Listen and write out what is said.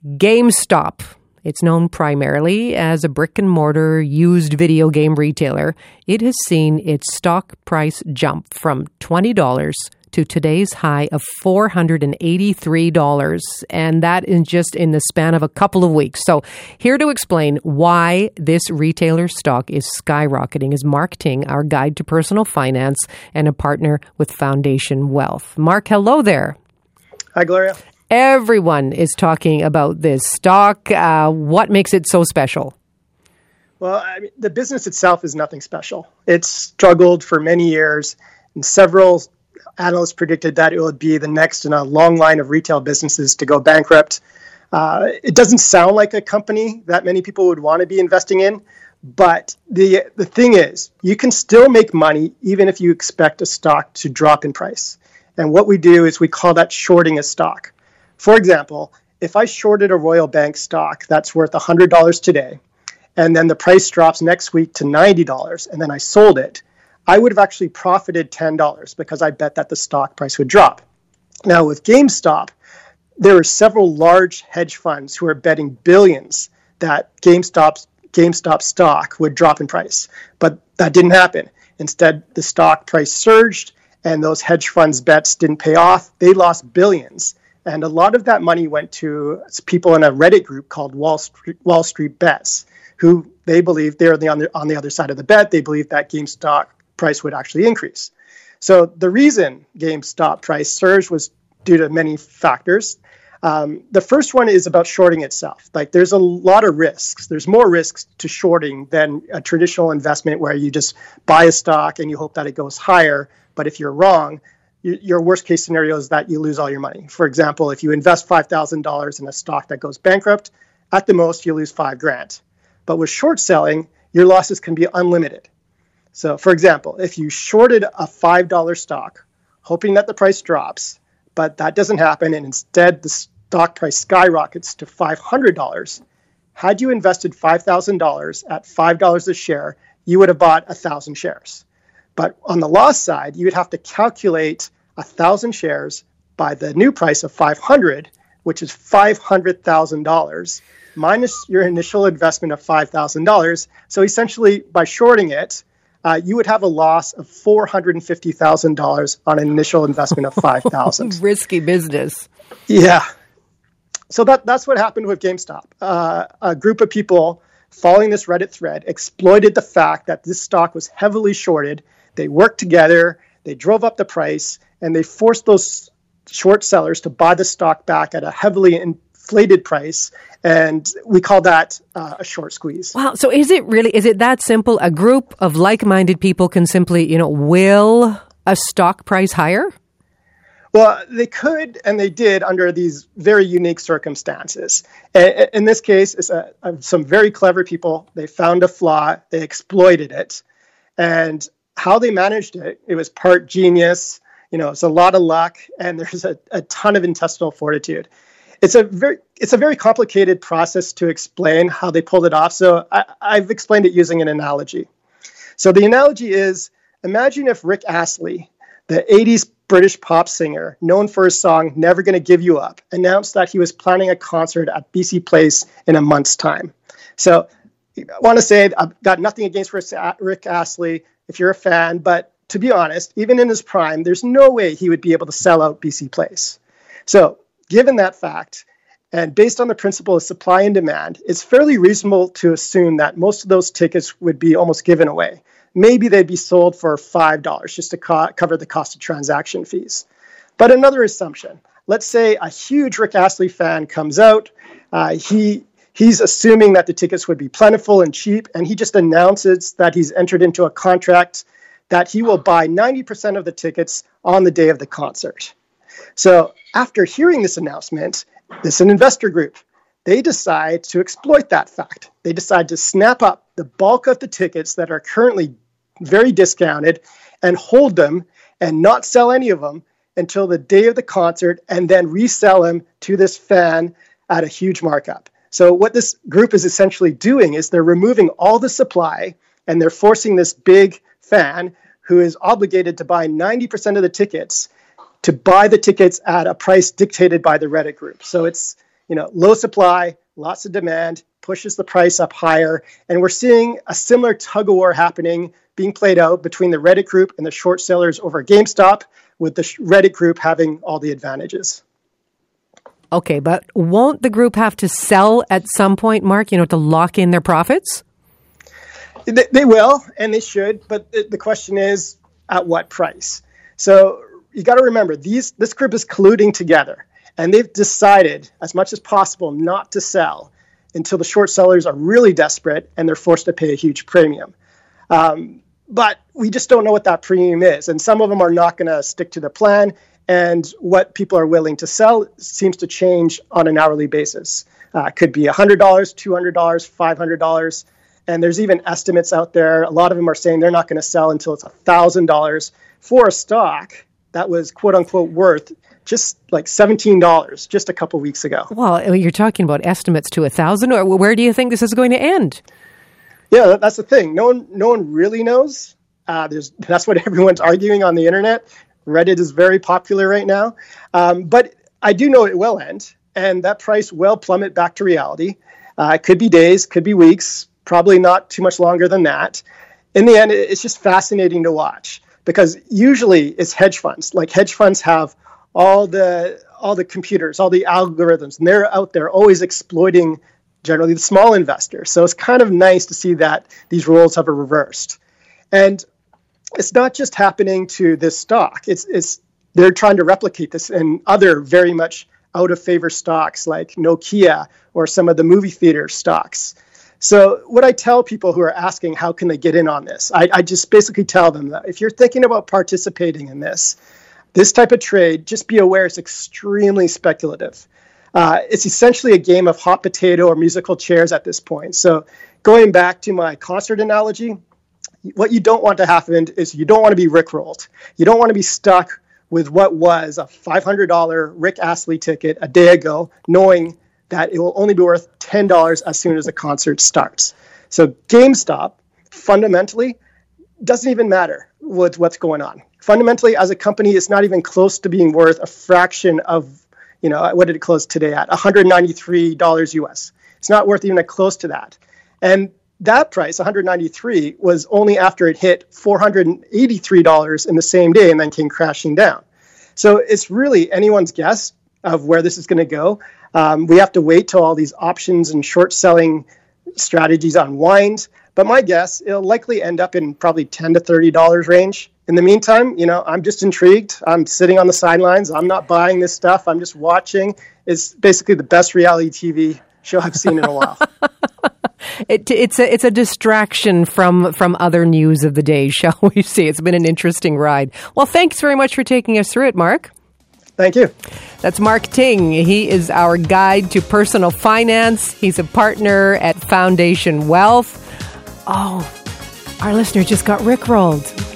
GameStop. It's known primarily as a brick-and-mortar used video game retailer. It has seen its stock price jump from $20 to today's high of $483, and that is just in the span of a couple of weeks. So here to explain why this retailer stock is skyrocketing is Mark Ting, our guide to personal finance and a partner with Foundation Wealth. Mark, hello there. Hi, Gloria. Everyone is talking about this stock. What makes it so special? Well, the business itself is nothing special. It's struggled for many years, and several analysts predicted that it would be the next in a long line of retail businesses to go bankrupt. It doesn't sound like a company that many people would want to be investing in, but the thing is, you can still make money even if you expect a stock to drop in price. And what we do is we call that shorting a stock. For example, if I shorted a Royal Bank stock that's worth $100 today, and then the price drops next week to $90, and then I sold it, I would have actually profited $10 because I bet that the stock price would drop. Now with GameStop, there are several large hedge funds who are betting billions that GameStop stock would drop in price, but that didn't happen. Instead, the stock price surged, and those hedge funds' bets didn't pay off. They lost billions. And a lot of that money went to people in a Reddit group called Wall Street Bets, who they believe they're on the other side of the bet. They believe that GameStop price would actually increase. So the reason GameStop price surged was due to many factors. The first one is about shorting itself. Like there's a lot of risks. There's more risks to shorting than a traditional investment where you just buy a stock and you hope that it goes higher. But if you're wrong, your worst case scenario is that you lose all your money. For example, if you invest $5,000 in a stock that goes bankrupt, at the most you lose $5,000. But with short selling, your losses can be unlimited. So for example, if you shorted a $5 stock, hoping that the price drops, but that doesn't happen, and instead the stock price skyrockets to $500, had you invested $5,000 at $5 a share, you would have bought 1,000 shares. But on the loss side, you would have to calculate 1,000 shares by the new price of 500, which is $500,000, minus your initial investment of $5,000. So essentially, by shorting it, you would have a loss of $450,000 on an initial investment of $5,000. Risky business. Yeah. So that's what happened with GameStop. A group of people following this Reddit thread exploited the fact that this stock was heavily shorted. They worked together, they drove up the price, and they forced those short sellers to buy the stock back at a heavily inflated price. And we call that a short squeeze. Wow. So is it that simple? A group of like-minded people can simply, will a stock price higher? Well, they could, and they did under these very unique circumstances. In this case, it's some very clever people. They found a flaw, they exploited it. And how they managed it, it was part genius, it's a lot of luck, and there's a ton of intestinal fortitude. It's a very complicated process to explain how they pulled it off. So I've explained it using an analogy. So the analogy is, imagine if Rick Astley, the 80s British pop singer, known for his song Never Gonna Give You Up, announced that he was planning a concert at BC Place in a month's time. So I want to say I've got nothing against Rick Astley if you're a fan, but to be honest, even in his prime, there's no way he would be able to sell out BC Place. So given that fact, and based on the principle of supply and demand, it's fairly reasonable to assume that most of those tickets would be almost given away. Maybe they'd be sold for $5 just to cover the cost of transaction fees. But another assumption, let's say a huge Rick Astley fan comes out, he's assuming that the tickets would be plentiful and cheap, and he just announces that he's entered into a contract that he will buy 90% of the tickets on the day of the concert. So after hearing this announcement, this is an investor group. They decide to exploit that fact. They decide to snap up the bulk of the tickets that are currently very discounted and hold them and not sell any of them until the day of the concert, and then resell them to this fan at a huge markup. So what this group is essentially doing is they're removing all the supply, and they're forcing this big fan who is obligated to buy 90% of the tickets to buy the tickets at a price dictated by the Reddit group. So it's low supply, lots of demand, pushes the price up higher. And we're seeing a similar tug of war happening, being played out between the Reddit group and the short sellers over GameStop, with the Reddit group having all the advantages. Okay, but won't the group have to sell at some point, Mark, to lock in their profits? They will, and they should, but the question is, at what price? So you got to remember, this group is colluding together, and they've decided, as much as possible, not to sell until the short sellers are really desperate and they're forced to pay a huge premium. But we just don't know what that premium is, and some of them are not going to stick to the plan, and what people are willing to sell seems to change on an hourly basis. Could be $100, $200, $500, and there's even estimates out there. A lot of them are saying they're not going to sell until it's $1,000 for a stock that was quote unquote worth just like $17 just a couple weeks ago. Well, you're talking about estimates to 1,000, or where do you think this is going to end? Yeah, that's the thing. No one really knows. That's what everyone's arguing on the internet. Reddit is very popular right now. But I do know it will end, and that price will plummet back to reality. It could be days, could be weeks, probably not too much longer than that. In the end, it's just fascinating to watch, because usually it's hedge funds. Like, hedge funds have all the computers, all the algorithms, and they're out there always exploiting generally the small investors. So it's kind of nice to see that these roles have reversed. And it's not just happening to this stock. They're trying to replicate this in other very much out of favor stocks like Nokia or some of the movie theater stocks. So what I tell people who are asking how can they get in on this, I just basically tell them that if you're thinking about participating in this type of trade, just be aware it's extremely speculative. It's essentially a game of hot potato or musical chairs at this point. So going back to my concert analogy, what you don't want to happen is you don't want to be rickrolled. You don't want to be stuck with what was a $500 Rick Astley ticket a day ago, knowing that it will only be worth $10 as soon as the concert starts. So GameStop fundamentally doesn't even matter with what's going on. Fundamentally, as a company, it's not even close to being worth a fraction of, what did it close today at? $193 US. It's not worth even close to that. And that price, $193, was only after it hit $483 in the same day and then came crashing down. So it's really anyone's guess of where this is going to go. We have to wait till all these options and short selling strategies unwind. But my guess, it'll likely end up in probably $10 to $30 range. In the meantime, I'm just intrigued. I'm sitting on the sidelines. I'm not buying this stuff. I'm just watching. It's basically the best reality TV show I've seen in a while. It's a distraction from other news of the day, shall we say. It's been an interesting ride. Well, thanks very much for taking us through it, Mark. Thank you. That's Mark Ting. He is our guide to personal finance. He's a partner at Foundation Wealth. Oh, our listener just got rickrolled.